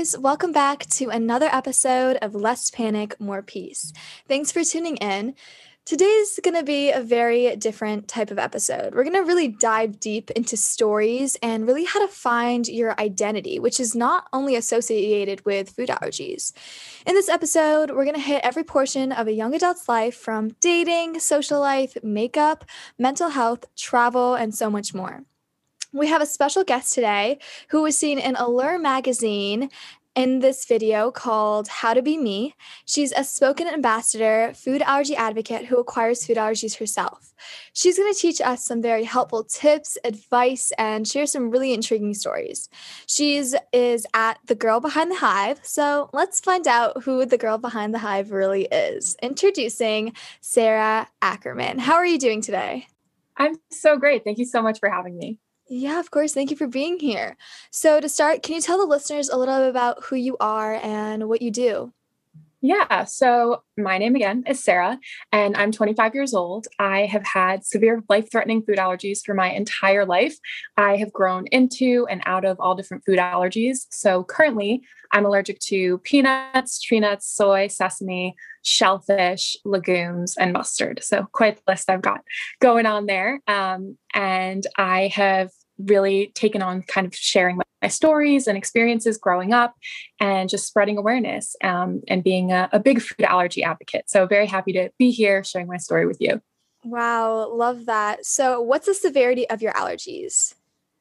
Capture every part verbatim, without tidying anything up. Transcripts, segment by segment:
listeners. Welcome back to another episode of Less Panic, More Peace. Thanks for tuning in. Today's going to be a very different type of episode. We're going to really dive deep into stories and really how to find your identity, which is not only associated with food allergies. In this episode, we're going to hit every portion of a young adult's life, from dating, social life, makeup, mental health, travel, and so much more. We have a special guest today who was seen in Allure magazine in this video called How to Be Me. She's a spoken ambassador, food allergy advocate who acquires food allergies herself. She's going to teach us some very helpful tips, advice, and share some really intriguing stories. She's is at The Girl Behind the Hive, so let's find out who the girl behind the hive really is. Introducing Sarah Ackerman. How are you doing today? I'm so great. Thank you so much for having me. Yeah, of course. Thank you for being here. So to start, can you tell the listeners a little bit about who you are and what you do? Yeah. So my name again is Sarah, and I'm twenty-five years old. I have had severe life-threatening food allergies for my entire life. I have grown into and out of all different food allergies. So currently I'm allergic to peanuts, tree nuts, soy, sesame, shellfish, legumes, and mustard. So quite the list I've got going on there. Um, and I have really taken on kind of sharing my, my stories and experiences growing up and just spreading awareness um, and being a, a big food allergy advocate. So very happy to be here sharing my story with you. Wow, love that. So what's the severity of your allergies?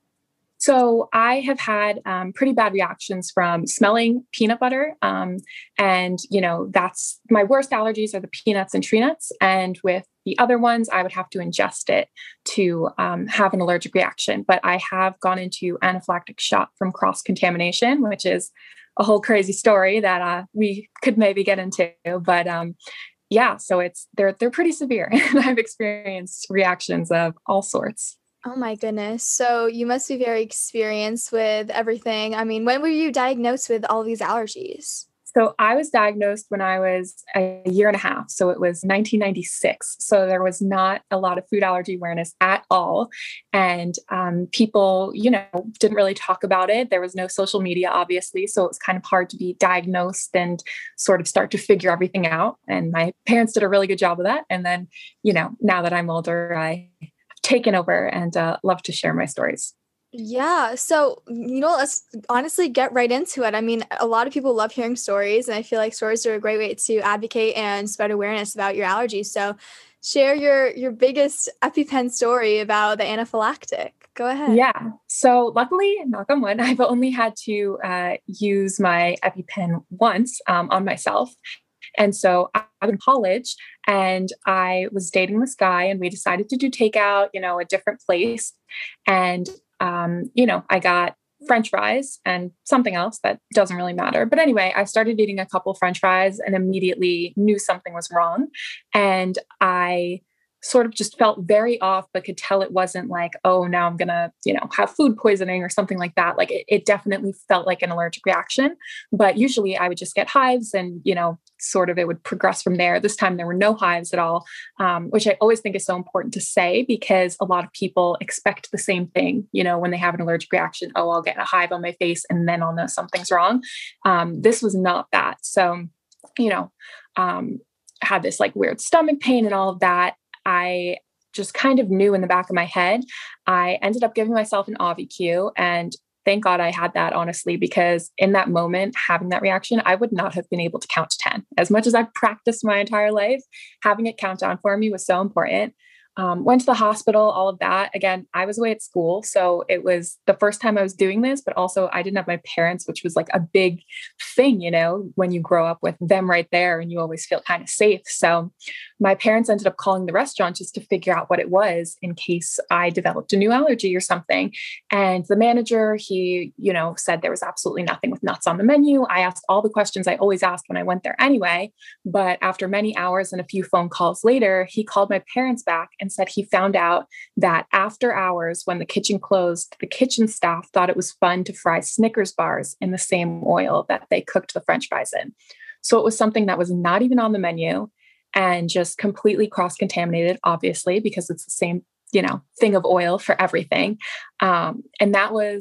So I have had um, pretty bad reactions from smelling peanut butter. Um, and, you know, that's my worst allergies are the peanuts and tree nuts. And with the other ones, I would have to ingest it to um, have an allergic reaction. But I have gone into anaphylactic shock from cross-contamination, which is a whole crazy story that uh, we could maybe get into. But um, yeah, so it's they're they're pretty severe. And I've experienced reactions of all sorts. Oh my goodness. So you must be very experienced with everything. I mean, when were you diagnosed with all these allergies? So I was diagnosed when I was a year and a half. So it was nineteen ninety-six. So there was not a lot of food allergy awareness at all. And um, people, you know, didn't really talk about it. There was no social media, obviously. So it was kind of hard to be diagnosed and sort of start to figure everything out. And my parents did a really good job of that. And then, you know, now that I'm older, I have taken over and uh, love to share my stories. Yeah. So, you know, let's honestly get right into it. I mean, a lot of people love hearing stories, and I feel like stories are a great way to advocate and spread awareness about your allergies. So share your your biggest EpiPen story about the anaphylactic. Go ahead. Yeah. So luckily, knock on wood, I've only had to uh, use my EpiPen once um, on myself. And so I was in college and I was dating this guy, and we decided to do takeout, you know, a different place. And Um, you know, I got French fries and something else that doesn't really matter. But anyway, I started eating a couple French fries and immediately knew something was wrong. And I sort of just felt very off, but could tell it wasn't like, oh, now I'm going to, you know, have food poisoning or something like that. Like it, it definitely felt like an allergic reaction. But usually I would just get hives and, you know, sort of it would progress from there. This time there were no hives at all, um, which I always think is so important to say because a lot of people expect the same thing, you know, when they have an allergic reaction. Oh, I'll get a hive on my face and then I'll know something's wrong. Um, this was not that. So, you know, um, had this like weird stomach pain and all of that. I just kind of knew in the back of my head. I ended up giving myself an Auvi-Q, and thank God I had that, honestly, because in that moment, having that reaction, I would not have been able to count to ten. As much as I've practiced my entire life, having it count down for me was so important. Um, went to the hospital, all of that. Again, I was away at school. So it was the first time I was doing this, but also I didn't have my parents, which was like a big thing, you know, when you grow up with them right there and you always feel kind of safe. So my parents ended up calling the restaurant just to figure out what it was in case I developed a new allergy or something. And the manager, he, you know, said there was absolutely nothing with nuts on the menu. I asked all the questions I always asked when I went there anyway. But after many hours and a few phone calls later, he called my parents back and said he found out that after hours, when the kitchen closed, the kitchen staff thought it was fun to fry Snickers bars in the same oil that they cooked the French fries in. So it was something that was not even on the menu and just completely cross-contaminated, obviously, because it's the same, you know, thing of oil for everything. Um, and that was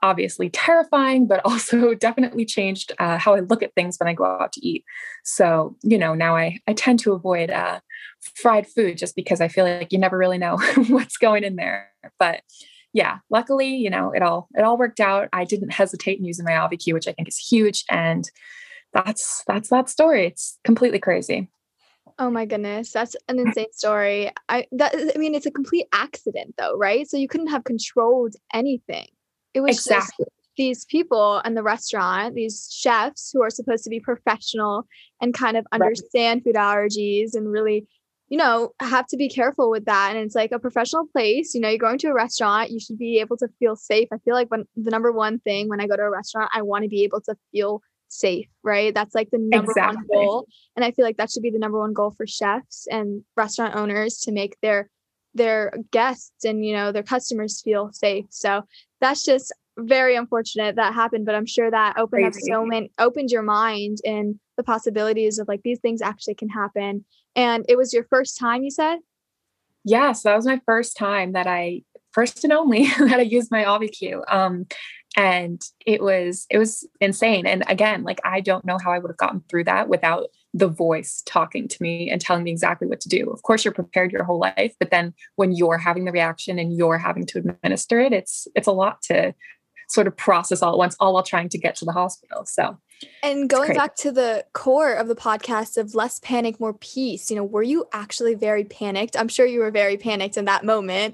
obviously terrifying, but also definitely changed uh, how I look at things when I go out to eat. So, you know, now I, I tend to avoid uh, fried food just because I feel like you never really know what's going in there. But yeah, luckily, you know, it all, it all worked out. I didn't hesitate in using my Auvi-Q, which I think is huge. And that's, that's that story. It's completely crazy. Oh my goodness, that's an insane story. I that I mean, it's a complete accident though, right? So you couldn't have controlled anything. It was just Exactly. these people in the restaurant, these chefs who are supposed to be professional and kind of Right. understand food allergies and really, you know, have to be careful with that. And it's like a professional place, you know, you're going to a restaurant, you should be able to feel safe. I feel like when the number one thing when I go to a restaurant, I want to be able to feel safe, right? That's like the number one Exactly. goal. And I feel like that should be the number one goal for chefs and restaurant owners to make their their guests and, you know, their customers feel safe. So that's just very unfortunate that happened, but I'm sure that opened up Crazy. so many opened your mind and the possibilities of like these things actually can happen. And it was your first time, you said? Yeah, so that was my first time that I first and only that I used my Auvi-Q. Um, and it was it was insane. And again, like I don't know how I would have gotten through that without the voice talking to me and telling me exactly what to do. Of course, you're prepared your whole life, but then when you're having the reaction and you're having to administer it, it's it's a lot to sort of process all at once, all while trying to get to the hospital. So And it's going crazy. back to the core of the podcast of less panic, more peace, you know, were you actually very panicked? I'm sure you were very panicked in that moment.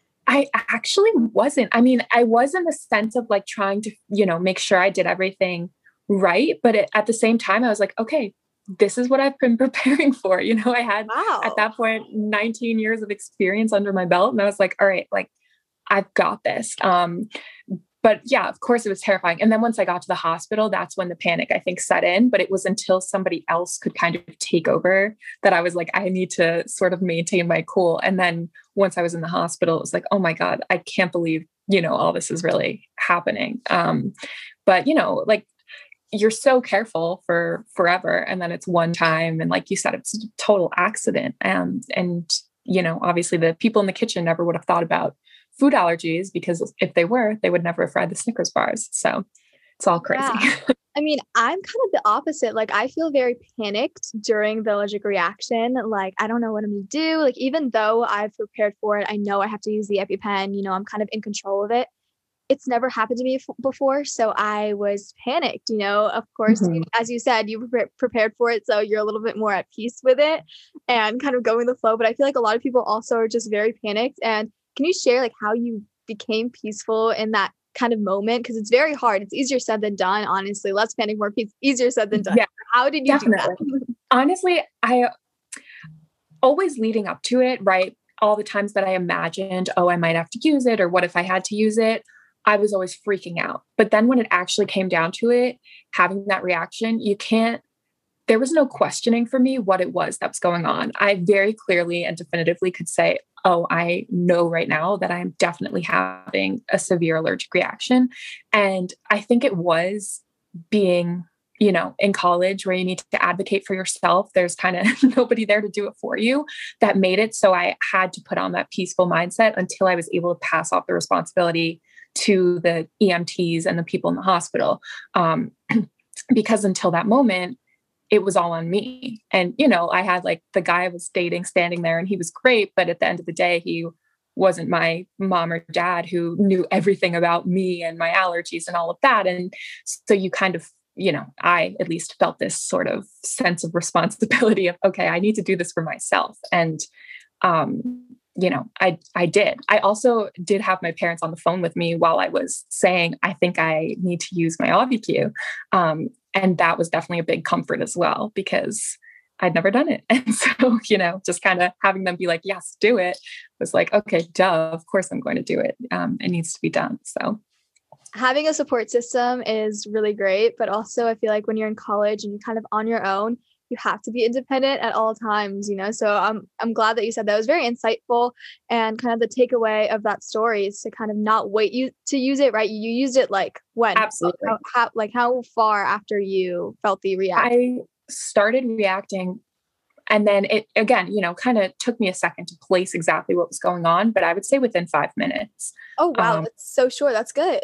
I actually wasn't. I mean, I was in the sense of like trying to, you know, make sure I did everything right. But it, at the same time, I was like, okay, this is what I've been preparing for. You know, I had at Wow. that point nineteen years of experience under my belt. And I was like, all right, like I've got this. Um, but yeah, of course it was terrifying. And then once I got to the hospital, that's when the panic, I think, set in. But it was until somebody else could kind of take over that I was like, I need to sort of maintain my cool. And then once I was in the hospital, it was like, oh my God, I can't believe, you know, all this is really happening. Um, but, you know, like you're so careful for forever. And then it's one time. And like you said, it's a total accident. Um, and, you know, obviously the people in the kitchen never would have thought about food allergies because if they were, they would never have fried the Snickers bars. So it's all crazy. Yeah. I mean, I'm kind of the opposite. Like, I feel very panicked during the allergic reaction. Like, I don't know what I'm going to do. Like, even though I've prepared for it, I know I have to use the EpiPen, you know, I'm kind of in control of it. It's never happened to me f- before. So I was panicked, you know, of course, you, Mhm. as you said, you pre- prepared for it. So you're a little bit more at peace with it and kind of going with the flow. But I feel like a lot of people also are just very panicked. And can you share like how you became peaceful in that kind of moment? Because it's very hard. It's easier said than done, honestly. Less panic, more peace, easier said than done. Yeah, How did you do that? definitely. Honestly, I always leading up to it, right? All the times that I imagined, oh, I might have to use it, or what if I had to use it? I was always freaking out. But then when it actually came down to it, having that reaction, you can't, there was no questioning for me what it was that was going on. I very clearly and definitively could say, oh, I know right now that I'm definitely having a severe allergic reaction. And I think it was being, you know, in college where you need to advocate for yourself. There's kind of nobody there to do it for you that made it. So I had to put on that peaceful mindset until I was able to pass off the responsibility to the E M Ts and the people in the hospital. Um, because until that moment, it was all on me. And, you know, I had like the guy I was dating standing there and he was great. But at the end of the day, he wasn't my mom or dad who knew everything about me and my allergies and all of that. And so you kind of, you know, I at least felt this sort of sense of responsibility of, okay, I need to do this for myself. And, um, you know, I, I did. I also did have my parents on the phone with me while I was saying, I think I need to use my Auvi-Q. Um, and that was definitely a big comfort as well, because I'd never done it. And so, you know, just kind of having them be like, yes, do it was like, okay, duh, of course I'm going to do it. Um, it needs to be done. So Having a support system is really great, but also I feel like when you're in college and you're kind of on your own, you have to be independent at all times, you know? So I'm I'm glad that you said that. It was very insightful, and kind of the takeaway of that story is to kind of not wait you to use it, right? You used it like when? absolutely. How, how like how far after you felt the reaction? I started reacting. And then it, again, you know, kind of took me a second to place exactly what was going on, but I would say within five minutes. Oh wow, Um, that's so short. That's good.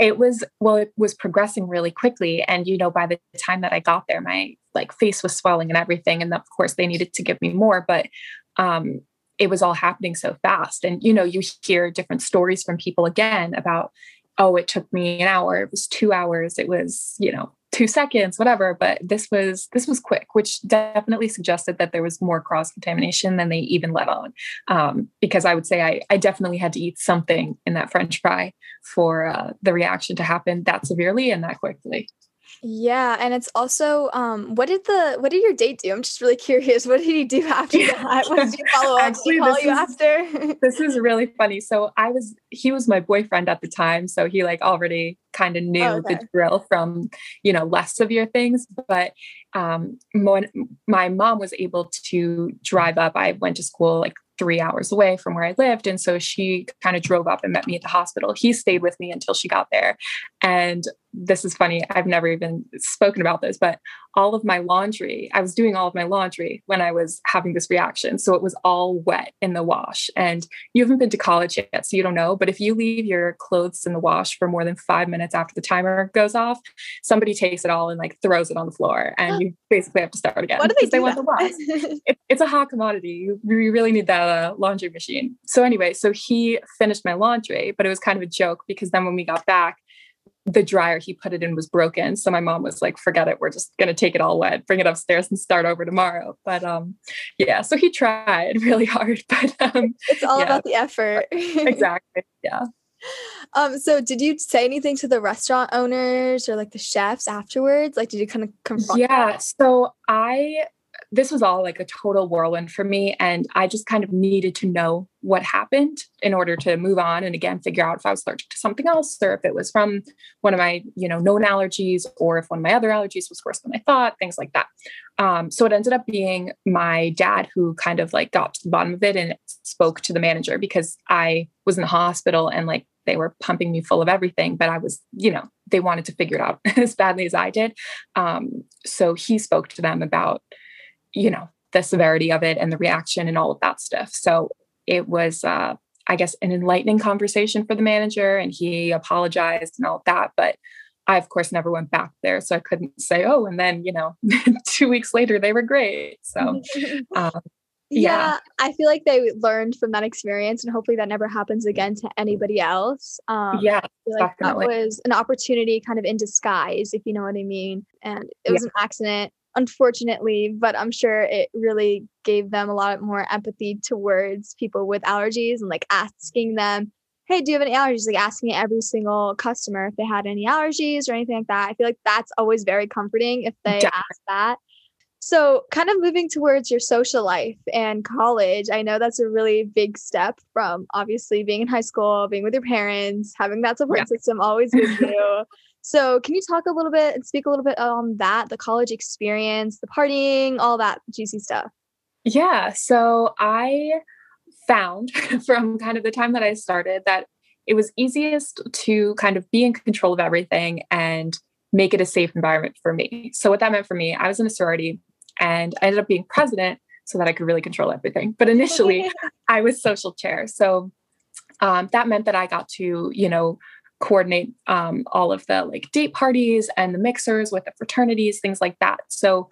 It was, well, it was progressing really quickly. And, you know, by the time that I got there, my like face was swelling and everything. And of course they needed to give me more, but, um, it was all happening so fast. And, you know, you hear different stories from people again about, oh, it took me an hour, it was two hours, it was, you know, two seconds, whatever. But this was, this was quick, which definitely suggested that there was more cross contamination than they even let on. Um, because I would say I, I definitely had to eat something in that French fry for uh, the reaction to happen that severely and that quickly. Yeah, and it's also, um, what did the what did your date do? I'm just really curious. What did he do after that? What did you follow up? Did he Actually, call this you is after? this is really funny. So I was he was my boyfriend at the time, so he like already kind of Oh, knew the okay. drill from, you know, less severe things. But um, mon- my mom was able to drive up. I went to school like three hours away from where I lived, and so she kind of drove up and met me at the hospital. He stayed with me until she got there, and this is funny. I've never even spoken about this, but all of my laundry, I was doing all of my laundry when I was having this reaction. So it was all wet in the wash. And you haven't been to college yet, so you don't know. But if you leave your clothes in the wash for more than five minutes after the timer goes off, somebody takes it all and like throws it on the floor. And you basically have to start again Why do they because they do want the wash. that? It, it's a hot commodity. You, you really need that uh, laundry machine. So anyway, so he finished my laundry, but it was kind of a joke because then when we got back, the dryer he put it in was broken. So my mom was like, forget it. We're just going to take it all wet, bring it upstairs and start over tomorrow. But um, yeah, so he tried really hard, but um, It's all yeah, about the effort. exactly. Yeah. Um, so did you say anything to the restaurant owners or like the chefs afterwards? Like, did you kind of confront them? Yeah. So I, this was all like a total whirlwind for me. And I just kind of needed to know what happened in order to move on. And again, figure out if I was allergic to something else or if it was from one of my, you know, known allergies or if one of my other allergies was worse than I thought, things like that. Um, so it ended up being my dad who kind of like got to the bottom of it and spoke to the manager because I was in the hospital and like they were pumping me full of everything, but I was, you know, they wanted to figure it out as badly as I did. Um, so he spoke to them about, you know, the severity of it and the reaction and all of that stuff. So it was, uh, I guess, an enlightening conversation for the manager, and he apologized and all of that. But I, of course, never went back there. So I couldn't say, oh, and then, you know, two weeks later, they were great. So, um, yeah. Yeah, I feel like they learned from that experience, and hopefully that never happens again to anybody else. Um, Yeah, I feel like that definitely. was an opportunity kind of in disguise, if you know what I mean. And it Yeah. was an accident, unfortunately, but I'm sure it really gave them a lot more empathy towards people with allergies and like asking them, hey, do you have any allergies? Like asking every single customer if they had any allergies or anything like that. I feel like that's always very comforting if they Definitely. ask that. So, kind of moving towards your social life and college, I know that's a really big step from obviously being in high school, being with your parents, having that Yeah. support system always with you. So, can you talk a little bit and speak a little bit on that, the college experience, the partying, all that juicy stuff? Yeah. So I found from kind of the time that I started that it was easiest to kind of be in control of everything and make it a safe environment for me. So what that meant for me, I was in a sorority and I ended up being president so that I could really control everything. But initially I was social chair. So um, that meant that I got to, you know, coordinate um, all of the like date parties and the mixers with the fraternities, things like that. So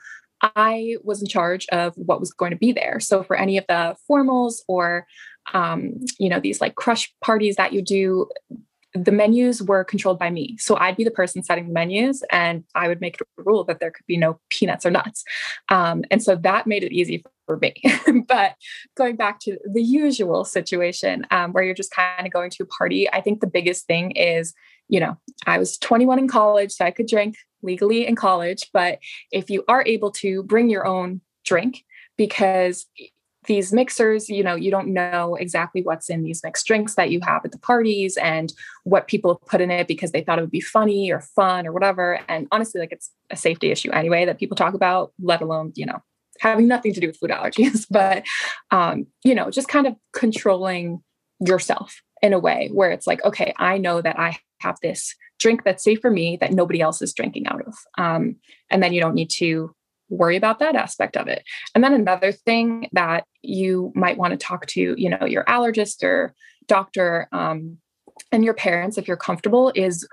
I was in charge of what was going to be there. So for any of the formals or, um, you know, these like crush parties that you do, the menus were controlled by me. So I'd be the person setting the menus and I would make it a rule that there could be no peanuts or nuts. Um, and so that made it easy for me. But going back to the usual situation um, where you're just kind of going to a party, I think the biggest thing is, you know, I was twenty-one in college, so I could drink legally in college. But if you are able to bring your own drink, because these mixers, you know, you don't know exactly what's in these mixed drinks that you have at the parties and what people have put in it because they thought it would be funny or fun or whatever. And honestly, like it's a safety issue anyway that people talk about, let alone, you know, having nothing to do with food allergies. But, um, you know, just kind of controlling yourself in a way where it's like, okay, I know that I have this drink that's safe for me that nobody else is drinking out of. Um, and then you don't need to worry about that aspect of it. And then another thing that you might want to talk to, you know, your allergist or doctor um, and your parents, if you're comfortable, is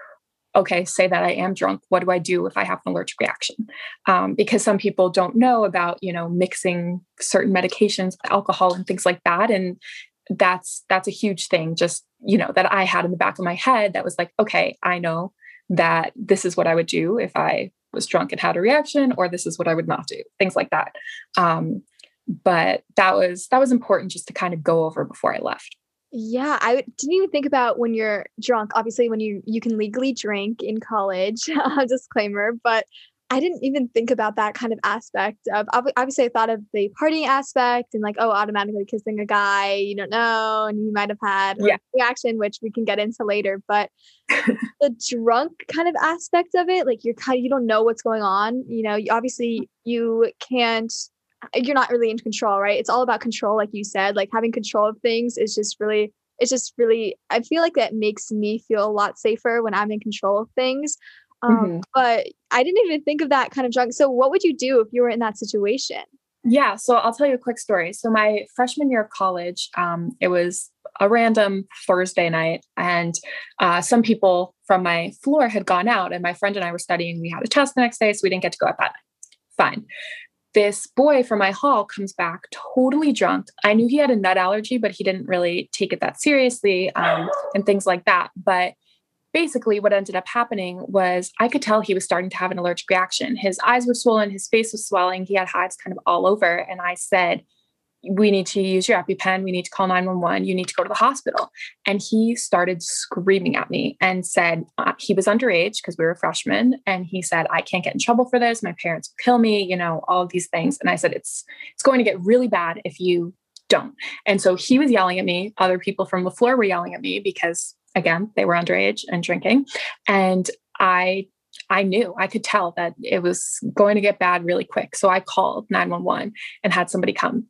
okay, say that I am drunk. What do I do if I have an allergic reaction? Um, because some people don't know about, you know, mixing certain medications with alcohol and things like that. And that's, that's a huge thing, just, you know, that I had in the back of my head that was like, okay, I know that this is what I would do if I was drunk and had a reaction, or this is what I would not do, things like that. Um, but that was, that was important just to kind of go over before I left. Yeah, I didn't even think about when you're drunk. Obviously, when you you can legally drink in college, uh, disclaimer, but I didn't even think about that kind of aspect of ob- obviously I thought of the partying aspect and like, oh, automatically kissing a guy you don't know and you might have had a Yeah. reaction, which we can get into later. But the drunk kind of aspect of it, like you're kind of, you don't know what's going on. You know, you, obviously you can't, you're not really in control, right? It's all about control, like you said. Like having control of things is just really, it's just really, I feel like that makes me feel a lot safer when I'm in control of things. Um, Mhm. but I didn't even think of that kind of drunk. So what would you do if you were in that situation? Yeah, so I'll tell you a quick story. So my freshman year of college, um, it was a random Thursday night, and uh, some people from my floor had gone out, and my friend and I were studying. We had a test the next day, so we didn't get to go out that night. Fine. This boy from my hall comes back totally drunk. I knew he had a nut allergy, but he didn't really take it that seriously, um, and things like that. But basically what ended up happening was I could tell he was starting to have an allergic reaction. His eyes were swollen, his face was swelling, he had hives kind of all over. And I said, we need to use your EpiPen. We need to call nine one one. You need to go to the hospital. And he started screaming at me and said uh, he was underage because we were freshmen. And he said, I can't get in trouble for this. My parents will kill me, you know, all of these things. And I said, it's, it's going to get really bad if you don't. And so he was yelling at me. Other people from the floor were yelling at me because, again, they were underage and drinking. And I I knew, I could tell that it was going to get bad really quick. So I called nine one one and had somebody come.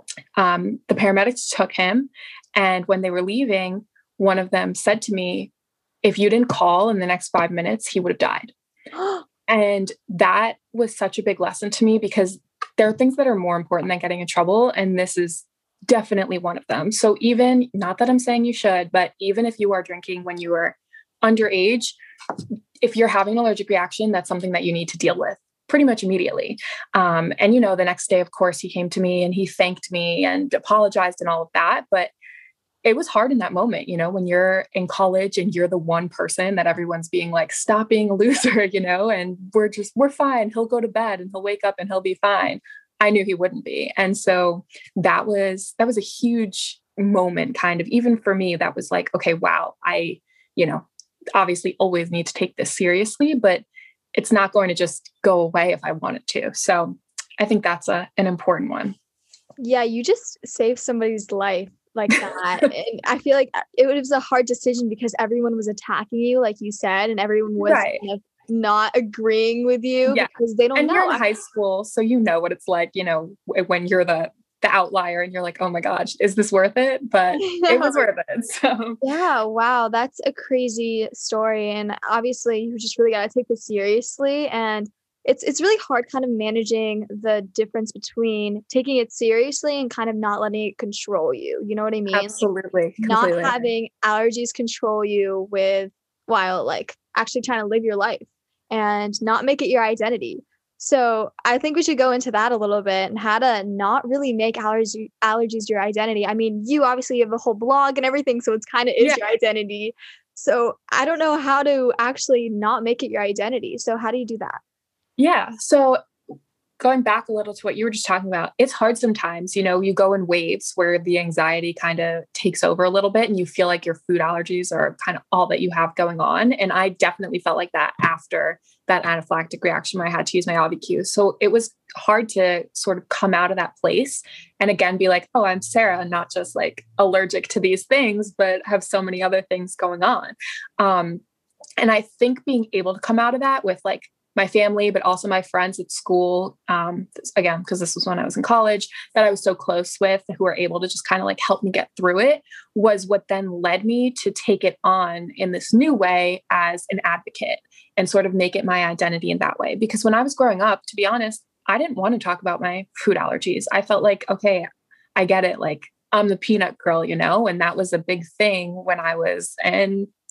Um, the paramedics took him. And when they were leaving, one of them said to me, if you didn't call in the next five minutes, he would have died. And that was such a big lesson to me because there are things that are more important than getting in trouble. And this is definitely one of them. So even, not that I'm saying you should, but even if you are drinking when you are underage, if you're having an allergic reaction, that's something that you need to deal with pretty much immediately. Um, and, you know, the next day, of course, he came to me and he thanked me and apologized and all of that. But it was hard in that moment, you know, when you're in college and you're the one person that everyone's being like, stop being a loser, you know, and we're just, we're fine. He'll go to bed and he'll wake up and he'll be fine. I knew he wouldn't be. And so that was, that was a huge moment kind of, even for me, that was like, okay, wow, I, you know, obviously always need to take this seriously, but it's not going to just go away if I want it to. So I think that's a, an important one. Yeah, you just saved somebody's life like that. And I feel like it was a hard decision because everyone was attacking you, like you said, and everyone was Right. kind of not agreeing with you Yeah. because they don't And know. you're in high school, so you know what it's like, you know, when you're the the outlier and you're like, oh my gosh, is this worth it? But it was worth it. So Yeah, wow, that's a crazy story. And obviously you just really gotta take this seriously. And it's it's really hard kind of managing the difference between taking it seriously and kind of not letting it control you. You know what I mean? absolutely, Not completely. having allergies control you with while like actually trying to live your life and not make it your identity. So I think we should go into that a little bit and how to not really make allergy allergies your identity. I mean, you obviously have a whole blog and everything, so it's kind of is Yeah. your identity. So I don't know how to actually not make it your identity. So how do you do that? Yeah. So going back a little to what you were just talking about, it's hard sometimes, you know, you go in waves where the anxiety kind of takes over a little bit and you feel like your food allergies are kind of all that you have going on. And I definitely felt like that after that anaphylactic reaction where I had to use my Auvi-Q. So it was hard to sort of come out of that place and again be like, oh, I'm Sarah, not just like allergic to these things, but have so many other things going on. Um, and I think being able to come out of that with like my family, but also my friends at school, um, again, because this was when I was in college, that I was so close with, who were able to just kind of like help me get through it, was what then led me to take it on in this new way as an advocate and sort of make it my identity in that way. Because when I was growing up, to be honest, I didn't want to talk about my food allergies. I felt like, okay, I get it. Like I'm the peanut girl, you know, and that was a big thing when I was in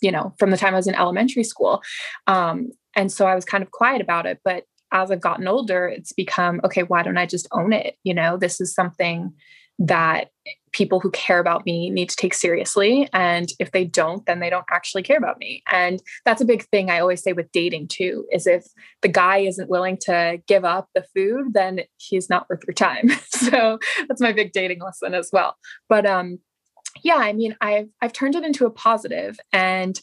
you know, from the time I was in elementary school. Um, and so I was kind of quiet about it. But as I've gotten older, it's become, okay, why don't I just own it? You know, this is something that people who care about me need to take seriously. And if they don't, then they don't actually care about me. And that's a big thing I always say with dating too, is if the guy isn't willing to give up the food, then he's not worth your time. So that's my big dating lesson as well. But, um, yeah, I mean, I've, I've turned it into a positive, and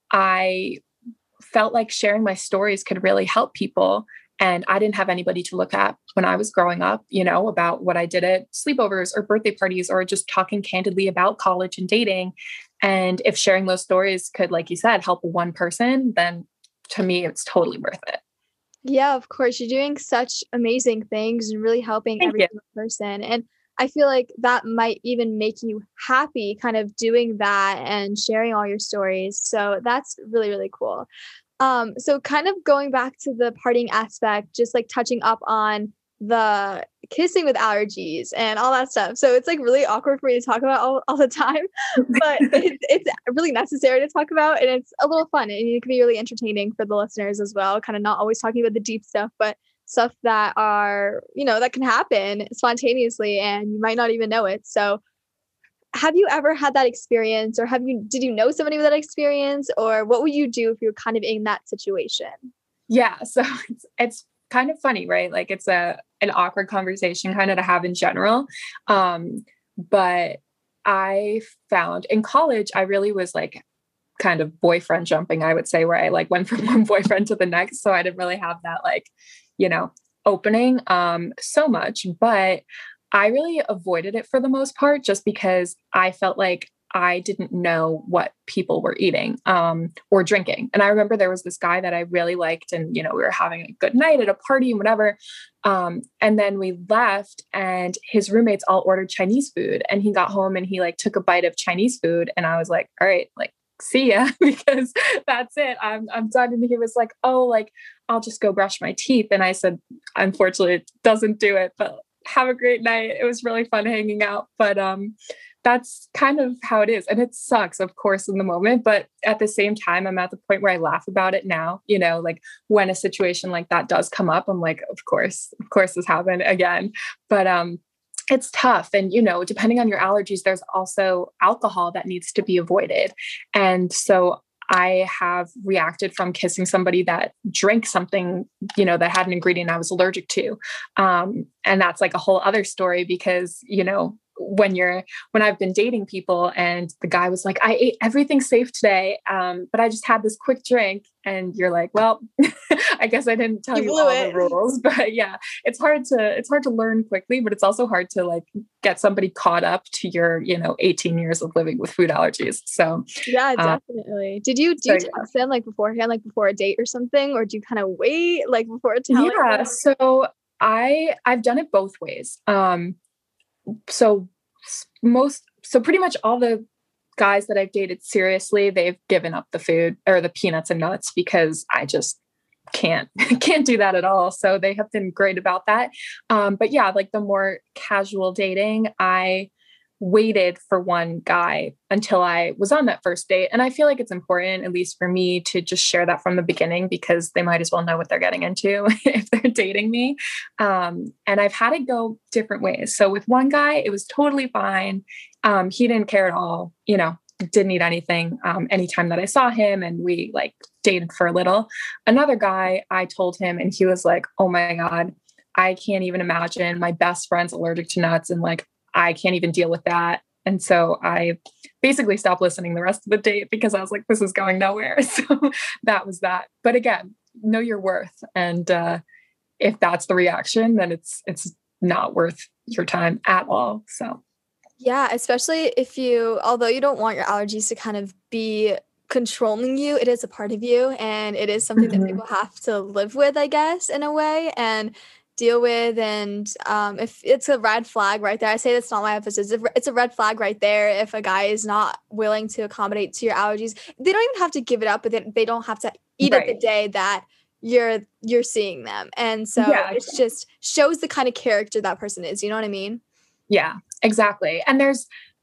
I felt like sharing my stories could really help people. And I didn't have anybody to look at when I was growing up, you know, about what I did at sleepovers or birthday parties, or just talking candidly about college and dating. And if sharing those stories could, like you said, help one person, then to me, it's totally worth it. Yeah, of course. You're doing such amazing things and really helping Thank every you. single person. And I feel like that might even make you happy kind of doing that and sharing all your stories. So that's really, really cool. Um, so kind of going back to the partying aspect, just like touching up on the kissing with allergies and all that stuff. So it's like really awkward for me to talk about all, all the time, but it, it's really necessary to talk about, and it's a little fun, and it can be really entertaining for the listeners as well. Kind of not always talking about the deep stuff, but stuff that are, you know, that can happen spontaneously and you might not even know it. So have you ever had that experience, or have you, did you know somebody with that experience, or what would you do if you were kind of in that situation? Yeah. So it's, it's kind of funny, right? Like it's a, an awkward conversation kind of to have in general. Um, but I found in college, I really was like kind of boyfriend jumping, I would say, where I like went from one boyfriend to the next. So I didn't really have that like, you know, opening, um, so much, but I really avoided it for the most part, just because I felt like I didn't know what people were eating, um, or drinking. And I remember there was this guy that I really liked, and, you know, we were having a good night at a party and whatever. Um, and then we left, and his roommates all ordered Chinese food, and he got home and he like took a bite of Chinese food. And I was like, all right, like, see ya, because that's it. I'm, I'm done. And he was like, oh, like, I'll just go brush my teeth. And I said, unfortunately, it doesn't do it, but have a great night. It was really fun hanging out. But um, that's kind of how it is. And it sucks, of course, in the moment. But at the same time, I'm at the point where I laugh about it now. You know, like when a situation like that does come up, I'm like, of course, of course this happened again. But um, it's tough. And, you know, depending on your allergies, there's also alcohol that needs to be avoided. And so I have reacted from kissing somebody that drank something, you know, that had an ingredient I was allergic to. Um, and that's like a whole other story, because, you know, when you're, when I've been dating people and the guy was like, I ate everything safe today, um, but I just had this quick drink. And you're like, well, I guess I didn't tell You you blew all it. the rules. But yeah, it's hard to, it's hard to learn quickly, but it's also hard to like get somebody caught up to your, you know, eighteen years of living with food allergies. So Yeah, um, definitely. Did you do so you yeah. text them like beforehand, like before a date or something, or do you kind of wait like before telling Yeah. them? So I, I've done it both ways. Um, so most, so pretty much all the guys that I've dated seriously, they've given up the food or the peanuts and nuts, because I just can't, can't do that at all. So they have been great about that. Um, but yeah, like the more casual dating, I waited for one guy until I was on that first date. And I feel like it's important, at least for me, to just share that from the beginning, because they might as well know what they're getting into if they're dating me. Um, and I've had it go different ways. So with one guy, it was totally fine. Um, he didn't care at all, you know, didn't eat anything, um, anytime that I saw him, and we like dated for a little. Another guy, I told him, and he was like, oh my God, I can't even imagine. My best friend's allergic to nuts, and like, I can't even deal with that. And so I basically stopped listening the rest of the date, because I was like, this is going nowhere. So that was that. But again, know your worth. And uh, if that's the reaction, then it's, it's not worth your time at all. So Yeah, especially if you, although you don't want your allergies to kind of be controlling you, it is a part of you, and it is something that Mhm. people have to live with, I guess, in a way, and deal with. And um, if it's a red flag right there, I say that's not my emphasis. It's a it's a red flag right there if a guy is not willing to accommodate to your allergies. They don't even have to give it up, but they, they don't have to eat it the Right. day that you're you're seeing them. And so Yeah. it's just shows the kind of character that person is. You know what I mean? Yeah, exactly. And there's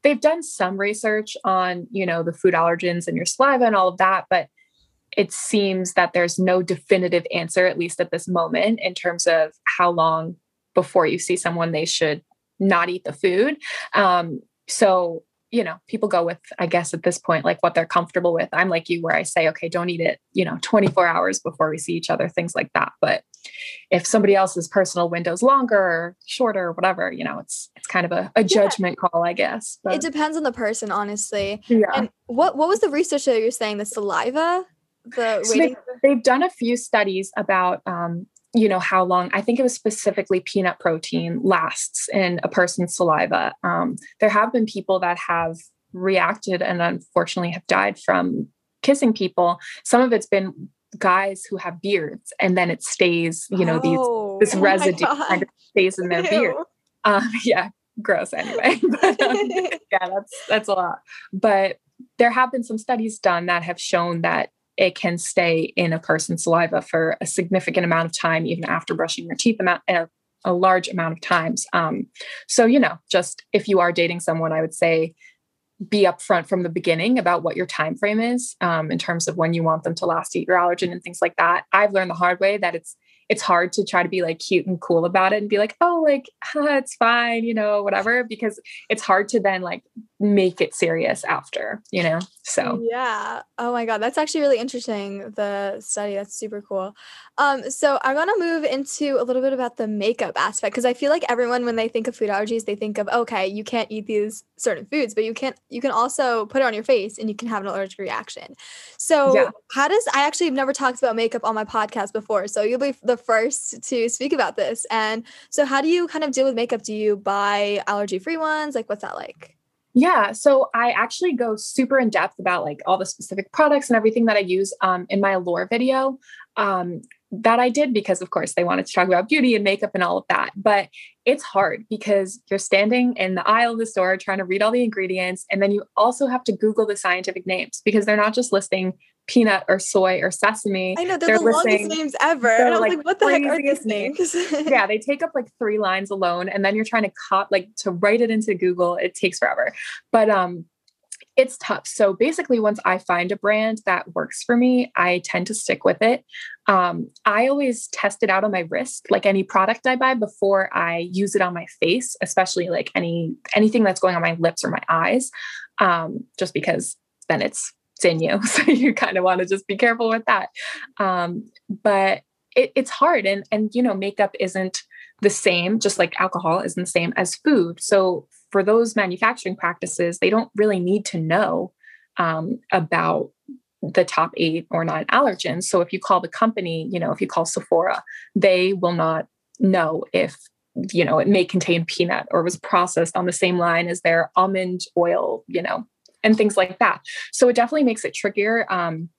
they've done some research on, you know, the food allergens in your saliva and all of that, but it seems that there's no definitive answer, at least at this moment, in terms of how long before you see someone they should not eat the food. Um, so, you know, people go with, I guess at this point, like what they're comfortable with. I'm like you, where I say, okay, don't eat it, you know, twenty-four hours before we see each other, things like that. But if somebody else's personal window's longer or shorter or whatever, you know, it's, it's kind of a, a judgment yeah. call, I guess. But it depends on the person, honestly. Yeah. And what, what was the research that you're saying? The saliva? The so they've, they've done a few studies about, um, you know, how long, I think it was specifically peanut protein lasts in a person's saliva. Um, there have been people that have reacted and unfortunately have died from kissing people. Some of it's been guys who have beards and then it stays, you know, oh, these, this oh residue kind of stays in their Ew. beard. Um, yeah, gross anyway. But, um, yeah, that's, that's a lot. But there have been some studies done that have shown that it can stay in a person's saliva for a significant amount of time, even after brushing your teeth, amount, a, a large amount of times. Um, so, you know, just if you are dating someone, I would say be upfront from the beginning about what your time frame is um, in terms of when you want them to last eat your allergen and things like that. I've learned the hard way that it's it's hard to try to be like cute and cool about it and be like, oh, like, huh, it's fine, you know, whatever, because it's hard to then like make it serious after, you know? So, yeah. Oh my God. That's actually really interesting. The study. That's super cool. Um, so I want to move into a little bit about the makeup aspect, because I feel like everyone, when they think of food allergies, they think of, okay, you can't eat these certain foods, but you can't, you can also put it on your face and you can have an allergic reaction. So yeah. how does, I actually have never talked about makeup on my podcast before, so you'll be the first to speak about this. And so how do you kind of deal with makeup? Do you buy allergy-free ones? Like, what's that like? Yeah. So I actually go super in depth about like all the specific products and everything that I use um, in my Allure video um, that I did because of course they wanted to talk about beauty and makeup and all of that. But it's hard because you're standing in the aisle of the store trying to read all the ingredients. And then you also have to Google the scientific names because they're not just listing peanut or soy or sesame. I know, they're, they're the listing, longest names ever. And I was like, like what the heck are these names? Yeah, they take up like three lines alone. And then you're trying to cut, like to write it into Google. It takes forever. But um, it's tough. So basically, once I find a brand that works for me, I tend to stick with it. Um, I always test it out on my wrist, like any product I buy before I use it on my face, especially like any anything that's going on my lips or my eyes, um, just because then it's it's in you. So you kind of want to just be careful with that. Um, but it, it's hard. And, and, you know, makeup isn't the same, just like alcohol isn't the same as food. So for those manufacturing practices, they don't really need to know um, about the top eight or nine allergens. So if you call the company, you know, if you call Sephora, they will not know if, you know, it may contain peanut or was processed on the same line as their almond oil, you know, and things like that. So it definitely makes it trickier. Um,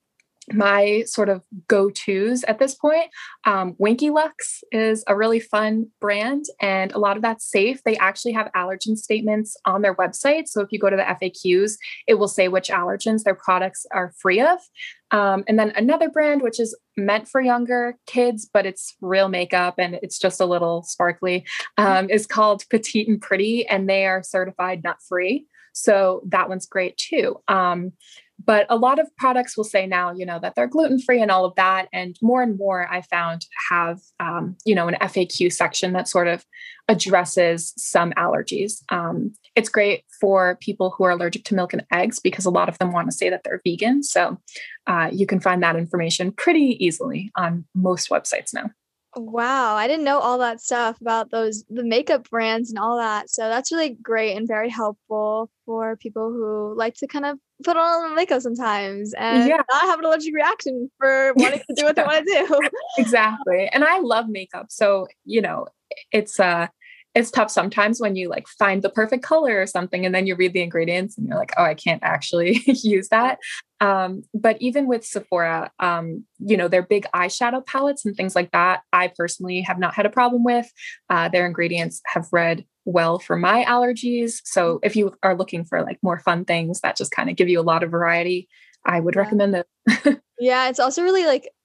my sort of go-tos at this point, um, Winky Lux is a really fun brand and a lot of that's safe. They actually have allergen statements on their website. So if you go to the F A Qs, it will say which allergens their products are free of. Um, and then another brand, which is meant for younger kids, but it's real makeup and it's just a little sparkly, um, is called Petite and Pretty, and they are certified nut-free. So that one's great too. Um, but a lot of products will say now, you know, that they're gluten-free and all of that. And more and more I found have, um, you know, an F A Q section that sort of addresses some allergies. Um, it's great for people who are allergic to milk and eggs because a lot of them want to say that they're vegan. So uh, you can find that information pretty easily on most websites now. Wow, I didn't know all that stuff about those, the makeup brands and all that. So that's really great and very helpful for people who like to kind of put on makeup sometimes and yeah. not have an allergic reaction for wanting to do what they want to do. Exactly. And I love makeup. So, you know, it's uh it's tough sometimes when you like find the perfect color or something and then you read the ingredients and you're like, oh, I can't actually use that. Um, but even with Sephora, um, you know, their big eyeshadow palettes and things like that, I personally have not had a problem with. Uh, their ingredients have read well for my allergies. So if you are looking for like more fun things that just kind of give you a lot of variety, I would yeah. recommend it. Yeah, it's also really like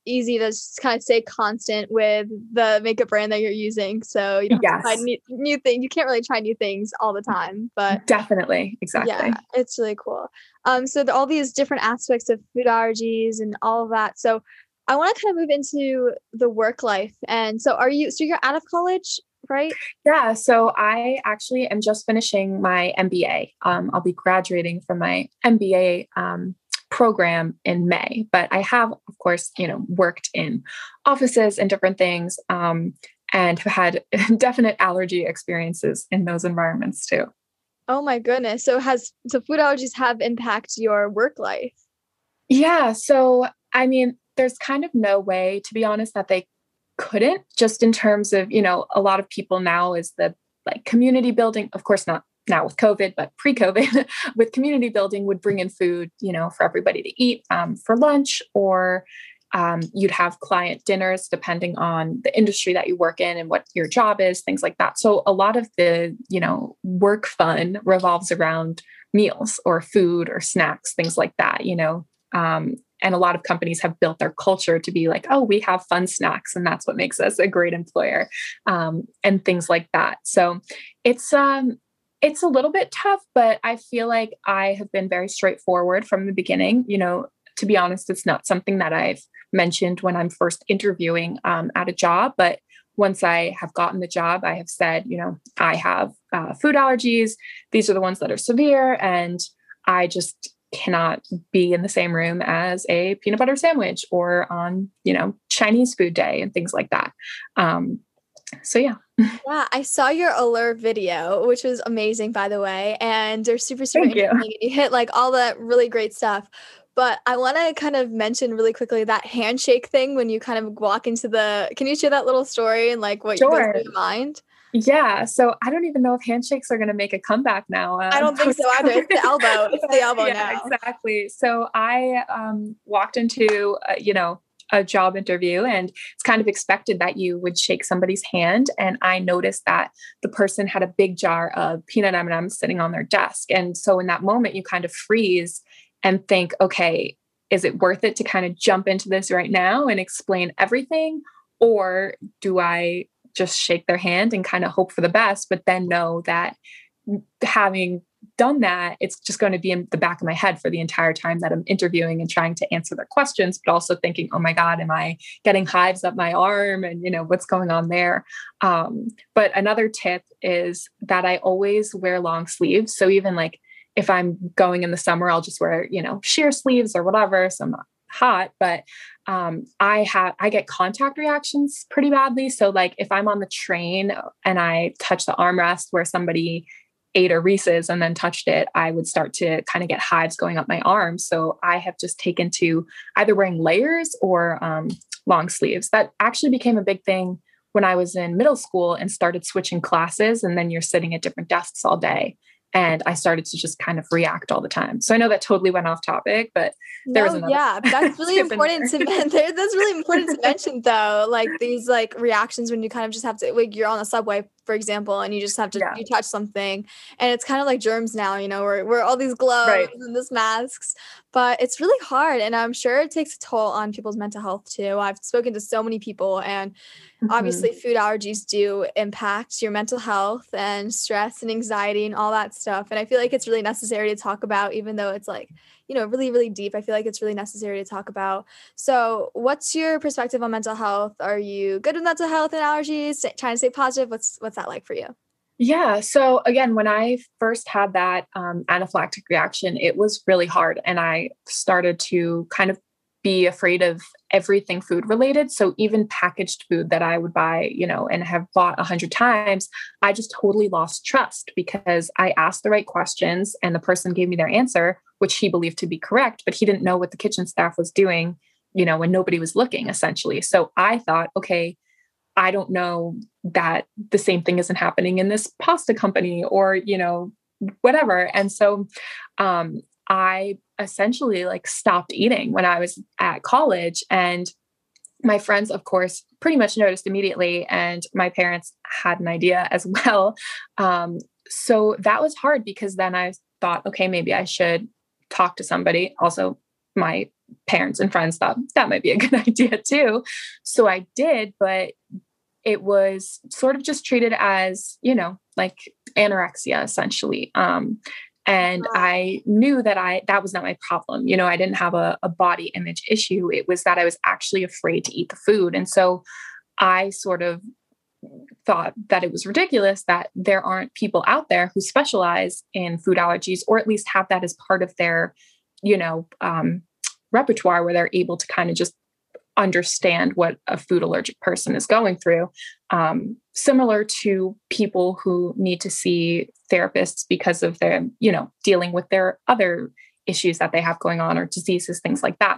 easy to just kind of stay constant with the makeup brand that you're using. So you don't have to try Yes, new, new things. You can't really try new things all the time, but definitely. yeah, Exactly. it's really cool. Um, so the, all these different aspects of food allergies and all of that. So I want to kind of move into the work life. And so are you, so you're out of college, right? Yeah. So I actually am just finishing my M B A. Um, I'll be graduating from my M B A um, program in May, but I have, of course, you know, worked in offices and different things, um, and have had definite allergy experiences in those environments too. Oh my goodness. So has, so food allergies have impact your work life? Yeah. So, I mean, there's kind of no way, to be honest, that they couldn't, just in terms of, you know, a lot of people now is the like community building, of course, not now with COVID, but pre COVID with community building would bring in food, you know, for everybody to eat um, for lunch, or um, you'd have client dinners depending on the industry that you work in and what your job is, things like that. So a lot of the, you know, work fun revolves around meals or food or snacks, things like that, you know. Um, and a lot of companies have built their culture to be like, oh, we have fun snacks, and that's what makes us a great employer, um, and things like that. So it's um, it's a little bit tough, but I feel like I have been very straightforward from the beginning. You know, to be honest, it's not something that I've mentioned when I'm first interviewing um, at a job, but once I have gotten the job, I have said, you know, I have uh, food allergies. These are the ones that are severe, and I just cannot be in the same room as a peanut butter sandwich or on, you know, Chinese food day and things like that. Um, so yeah. Yeah, I saw your Allure video, which was amazing, by the way, and they're super, super Thank you. interesting. You hit like all that really great stuff. But I want to kind of mention really quickly that handshake thing when you kind of walk into the, can you share that little story and like what goes through Sure. your mind? Yeah. So I don't even know if handshakes are going to make a comeback now, I uh, don't think so post either. It's COVID. the elbow. It's the elbow Yeah, now. exactly. So I um, walked into, uh, you know, a job interview, and it's kind of expected that you would shake somebody's hand. And I noticed that the person had a big jar of peanut M and M's sitting on their desk. And so in that moment, you kind of freeze and think, okay, is it worth it to kind of jump into this right now and explain everything? Or do I just shake their hand and kind of hope for the best, but then know that having done that, it's just going to be in the back of my head for the entire time that I'm interviewing and trying to answer their questions, but also thinking, oh my God, am I getting hives up my arm? And, you know, what's going on there? Um, but another tip is that I always wear long sleeves. So even like if I'm going in the summer, I'll just wear, you know, sheer sleeves or whatever. So I'm not hot, but um, I have, I get contact reactions pretty badly. So like if I'm on the train and I touch the armrest where somebody ate a Reese's and then touched it, I would start to kind of get hives going up my arms. So I have just taken to either wearing layers or um, long sleeves. That actually became a big thing when I was in middle school and started switching classes. And then you're sitting at different desks all day. And I started to just kind of react all the time. So I know that totally went off topic, but there was No, another yeah, that's really tip in important to there. men there that's really important to mention though, like these like reactions when you kind of just have to like you're on the subway, for example, and you just have to Yeah, you touch something and it's kind of like germs now, you know, where we're all these gloves right. and this masks, but it's really hard and I'm sure it takes a toll on people's mental health too. I've spoken to so many people and Mhm. obviously food allergies do impact your mental health and stress and anxiety and all that stuff. And I feel like it's really necessary to talk about, even though it's like, you know, really, really deep. I feel like it's really necessary to talk about. So, what's your perspective on mental health? Are you good with mental health and allergies? Sa- Trying to stay positive? What's what's that like for you? Yeah. So again, when I first had that um, anaphylactic reaction, it was really hard. And I started to kind of be afraid of everything food related. So even packaged food that I would buy, you know, and have bought a hundred times, I just totally lost trust because I asked the right questions and the person gave me their answer, which he believed to be correct, but he didn't know what the kitchen staff was doing, you know, when nobody was looking essentially. So I thought, okay, I don't know that the same thing isn't happening in this pasta company or, you know, whatever. And so um, I essentially like stopped eating when I was at college. And my friends, of course, pretty much noticed immediately. And my parents had an idea as well. Um, so that was hard because then I thought, okay, maybe I should talk to somebody. Also, my parents and friends thought that might be a good idea too. So I did, but it was sort of just treated as, you know, like anorexia essentially. Um, and I knew that I, that was not my problem. You know, I didn't have a, a body image issue. It was that I was actually afraid to eat the food. And so I sort of thought that it was ridiculous that there aren't people out there who specialize in food allergies, or at least have that as part of their, you know, um, repertoire, where they're able to kind of just understand what a food allergic person is going through. Um, similar to people who need to see therapists because of their, you know, dealing with their other issues that they have going on, or diseases, things like that.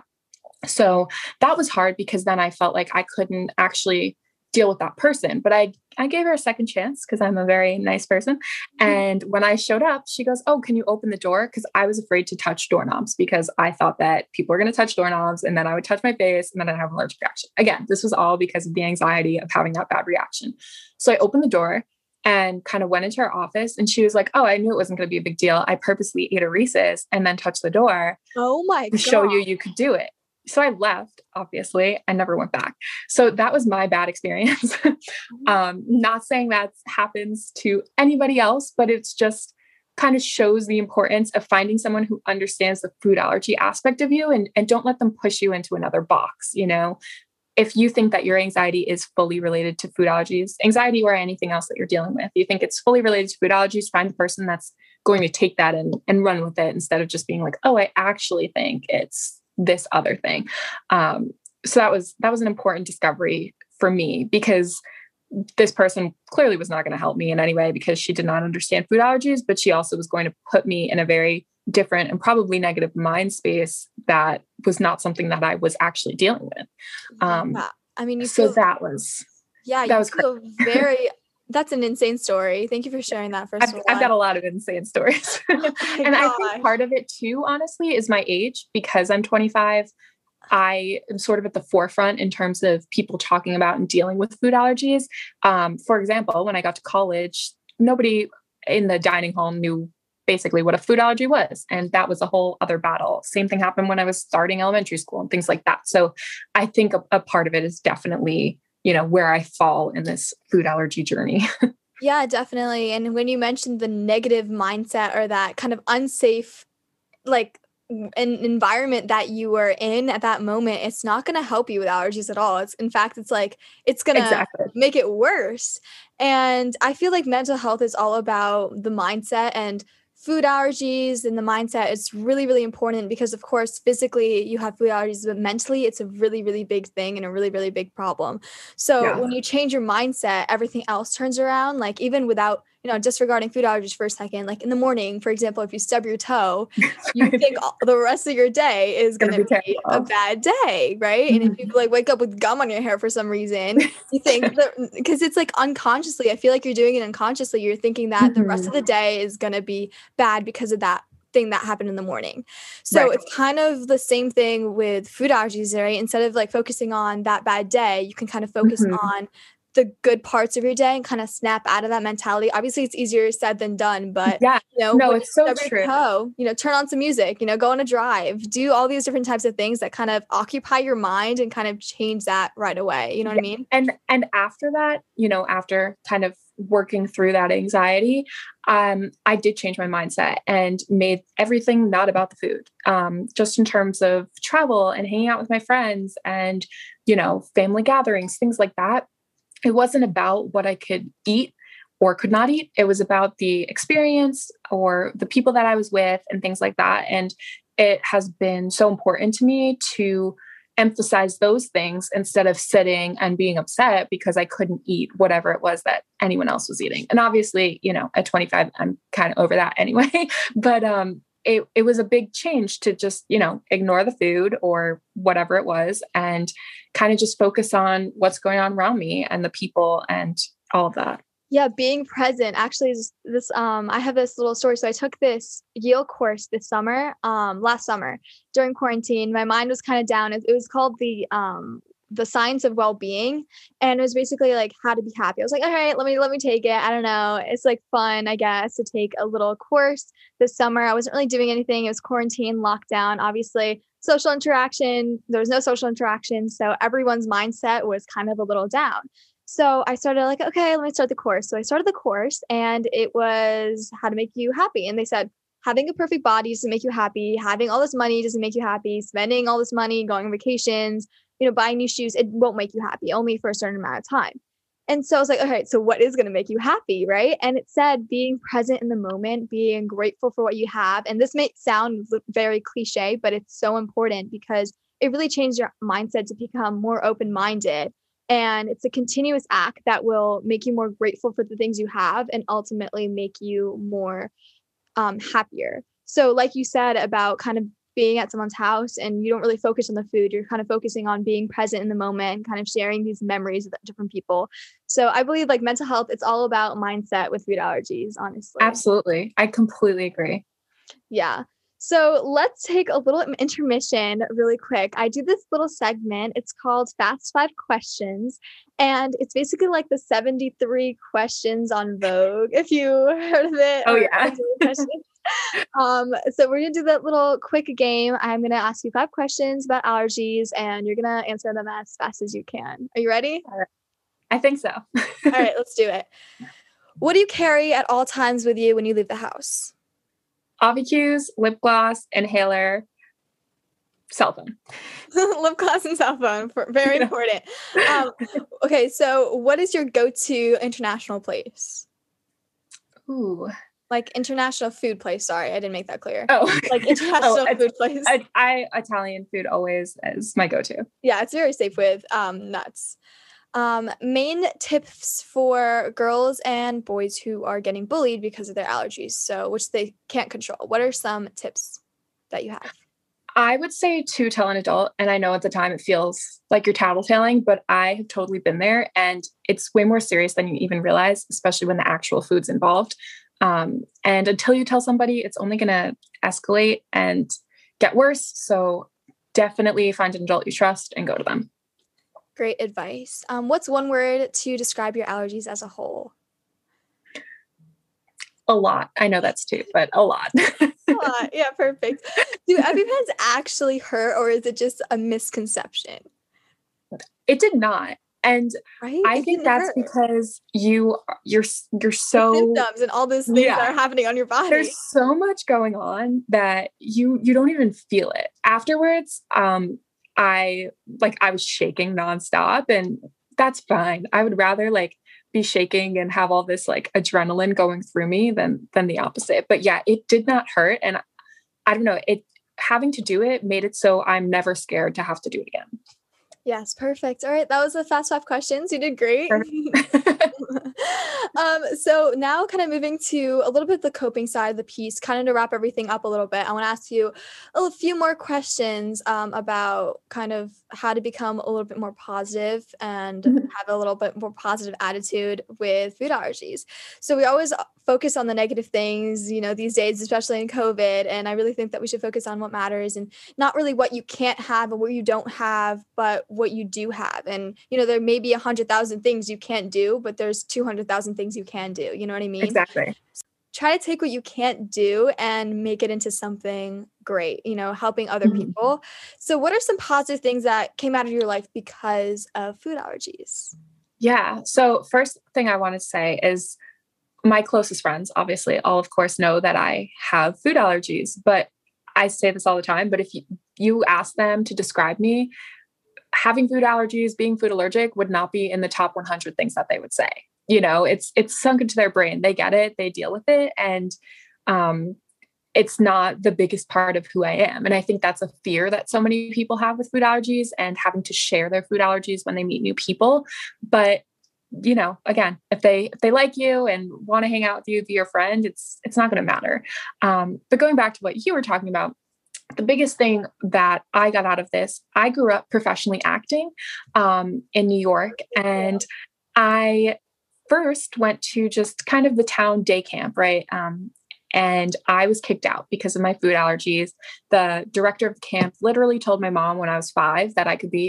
So that was hard, because then I felt like I couldn't actually deal with that person. But I, I gave her a second chance, because I'm a very nice person. And when I showed up, she goes, "Oh, can you open the door?" Because I was afraid to touch doorknobs, because I thought that people were going to touch doorknobs and then I would touch my face and then I'd have an allergic reaction. Again, this was all because of the anxiety of having that bad reaction. So I opened the door and kind of went into her office, and she was like, "Oh, I knew it wasn't going to be a big deal. I purposely ate a Reese's and then touched the door Oh my to God. show you you could do it." So I left, obviously, and never went back. So that was my bad experience. um, not saying that happens to anybody else, but it's just kind of shows the importance of finding someone who understands the food allergy aspect of you, and, and don't let them push you into another box. You know, if you think that your anxiety is fully related to food allergies, anxiety or anything else that you're dealing with, you think it's fully related to food allergies, find a person that's going to take that and, and run with it, instead of just being like, "Oh, I actually think it's this other thing." Um, so that was, that was an important discovery for me, because this person clearly was not going to help me in any way, because she did not understand food allergies, but she also was going to put me in a very different and probably negative mind space that was not something that I was actually dealing with. Um, Yeah. I mean, you so feel, that was, yeah, that you was feel very, that's an insane story. Thank you for sharing that, first I've, of all. I've got a lot of insane stories. Oh my And I gosh. think part of it too, honestly, is my age. Because I'm twenty-five, I am sort of at the forefront in terms of people talking about and dealing with food allergies. Um, for example, when I got to college, nobody in the dining hall knew basically what a food allergy was. And that was a whole other battle. Same thing happened when I was starting elementary school and things like that. So I think a, a part of it is definitely, you know, where I fall in this food allergy journey. Yeah, definitely. And when you mentioned the negative mindset, or that kind of unsafe, like, w- an environment that you were in at that moment, it's not going to help you with allergies at all. It's, in fact, it's like, it's going to Exactly. make it worse. And I feel like mental health is all about the mindset, and food allergies and the mindset is really, really important, because of course, physically you have food allergies, but mentally it's a really, really big thing and a really, really big problem. So Yeah. when you change your mindset, everything else turns around. Like, even without, you know, disregarding food allergies for a second, like in the morning, for example, if you stub your toe, you think all- the rest of your day is going Gonna to be be a terrible. bad day, right? And if you Mhm. like wake up with gum on your hair for some reason, you think that, because it's like unconsciously, I feel like you're doing it unconsciously. You're thinking that the rest Mhm. of the day is going to be bad because of that thing that happened in the morning. So Right. it's kind of the same thing with food allergies, right? Instead of like focusing on that bad day, you can kind of focus Mhm. on the good parts of your day and kind of snap out of that mentality. Obviously, it's easier said than done, but Yeah. you know, No, when you it's so stub true. your toe, you know, turn on some music, you know, go on a drive, do all these different types of things that kind of occupy your mind and kind of change that right away. You know what I Yeah. mean? And and after that, you know, after kind of working through that anxiety, um, I did change my mindset and made everything not about the food. Um, just in terms of travel and hanging out with my friends and, you know, family gatherings, things like that. It wasn't about what I could eat or could not eat. It was about the experience or the people that I was with and things like that. And it has been so important to me to emphasize those things instead of sitting and being upset because I couldn't eat whatever it was that anyone else was eating. And obviously, you know, at twenty-five, I'm kind of over that anyway. But um, it, it was a big change to just, you know, ignore the food or whatever it was and kind of just focus on what's going on around me and the people and all of that. Yeah, being present. Actually, is this um I have this little story. So I took this Yale course this summer, um last summer during quarantine. My mind was kind of down. It, it was called the um the science of well-being, and it was basically like how to be happy. I was like, all right, let me let me take it. I don't know. It's like fun, I guess, to take a little course this summer. I wasn't really doing anything. It was quarantine, lockdown, obviously. Social interaction, there was no social interaction. So everyone's mindset was kind of a little down. So I started like, okay, let me start the course. So I started the course and it was how to make you happy. And they said, having a perfect body doesn't make you happy. Having all this money doesn't make you happy. Spending all this money, going on vacations, you know, buying new shoes, it won't make you happy, only for a certain amount of time. And so I was like, all right, so what is going to make you happy, right? And it said being present in the moment, being grateful for what you have. And this may sound very cliche, but it's so important because it really changed your mindset to become more open-minded. And it's a continuous act that will make you more grateful for the things you have and ultimately make you more um, happier. So like you said about kind of being at someone's house and you don't really focus on the food, you're kind of focusing on being present in the moment and kind of sharing these memories with different people. So I believe like mental health, it's all about mindset with food allergies, honestly. Absolutely. I completely agree. Yeah. So let's take a little intermission really quick. I do this little segment. It's called Fast Five Questions. And it's basically like the seventy-three questions on Vogue, if you heard of it. Oh, yeah. um, so we're going to do that little quick game. I'm going to ask you five questions about allergies and you're going to answer them as fast as you can. Are you ready? I think so. All right, let's do it. What do you carry at all times with you when you leave the house? Obicus, lip gloss, inhaler, cell phone. Lip gloss and cell phone, for, very important. Um, okay, so what is your go-to international place? Ooh. Like international food place. Sorry, I didn't make that clear. Oh, like international oh, food place. I, I Italian food always is my go-to. Yeah, it's very safe with um, nuts. Um, main tips for girls and boys who are getting bullied because of their allergies, so which they can't control. What are some tips that you have? I would say to tell an adult, and I know at the time it feels like you're tattletaling, but I have totally been there, and it's way more serious than you even realize, especially when the actual food's involved. Um, and until you tell somebody, it's only going to escalate and get worse. So definitely find an adult you trust and go to them. Great advice. Um, what's one word to describe your allergies as a whole? A lot. I know that's two, but a lot. A lot. Yeah, perfect. Do EpiPens actually hurt, or is it just a misconception? It did not. And right? I it think that's hurt. Because you you're you're so the symptoms and all those things yeah. that are happening on your body. There's so much going on that you you don't even feel it. Afterwards, um, I like I was shaking nonstop, and that's fine. I would rather like be shaking and have all this like adrenaline going through me than than the opposite. But yeah, it did not hurt, and I don't know, it having to do it made it so I'm never scared to have to do it again. Yes, perfect. All right, that was the fast five questions. You did great. um, so now kind of moving to a little bit of the coping side of the piece, kind of to wrap everything up a little bit, I want to ask you a few more questions um, about kind of how to become a little bit more positive and mm-hmm. have a little bit more positive attitude with food allergies. So we always focus on the negative things, you know, these days, especially in COVID. And I really think that we should focus on what matters and not really what you can't have or what you don't have, but what you do have. And, you know, there may be a hundred thousand things you can't do, but there's two hundred thousand things you can do. You know what I mean? Exactly. So try to take what you can't do and make it into something great, you know, helping other mm-hmm. people. So what are some positive things that came out of your life because of food allergies? Yeah. So first thing I want to say is my closest friends, obviously, all of course know that I have food allergies, but I say this all the time, but if you, you ask them to describe me, having food allergies, being food allergic would not be in the top one hundred things that they would say. You know, it's, it's sunk into their brain. They get it, they deal with it. And, um, it's not the biggest part of who I am. And I think that's a fear that so many people have with food allergies and having to share their food allergies when they meet new people. But, you know, again, if they, if they like you and want to hang out with you, be your friend, it's, it's not going to matter. Um, but going back to what you were talking about, the biggest thing that I got out of this, I grew up professionally acting um, in New York. And I first went to just kind of the town day camp, right? Um, and I was kicked out because of my food allergies. The director of the camp literally told my mom when I was five that I could be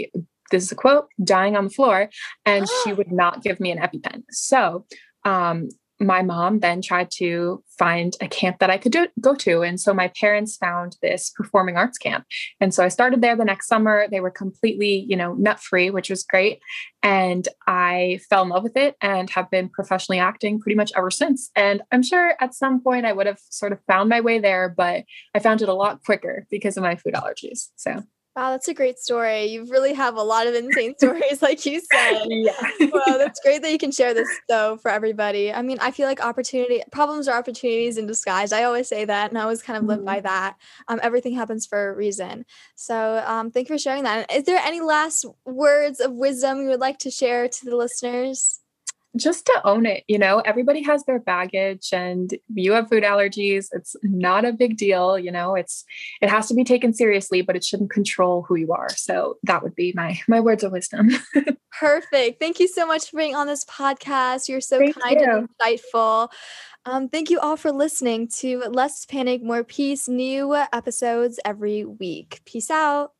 this is a quote, dying on the floor, and she would not give me an EpiPen. So, um, my mom then tried to find a camp that I could do, go to. And so my parents found this performing arts camp. And so I started there the next summer. They were completely, you know, nut free, which was great. And I fell in love with it and have been professionally acting pretty much ever since. And I'm sure at some point I would have sort of found my way there, but I found it a lot quicker because of my food allergies. So. Wow, that's a great story. You really have a lot of insane stories, like you said. Yeah. Well, that's great that you can share this, though, for everybody. I mean, I feel like opportunity, problems are opportunities in disguise. I always say that, and I always kind of live Mm-hmm. by that. Um, everything happens for a reason. So um, thank you for sharing that. Is there any last words of wisdom you would like to share to the listeners? Just to own it, you know, everybody has their baggage, and you have food allergies. It's not a big deal. You know, it's, it has to be taken seriously, but it shouldn't control who you are. So that would be my, my words of wisdom. Perfect. Thank you so much for being on this podcast. You're so Thank kind you. and insightful. Um, thank you all for listening to Less Panic, More Peace, new episodes every week. Peace out.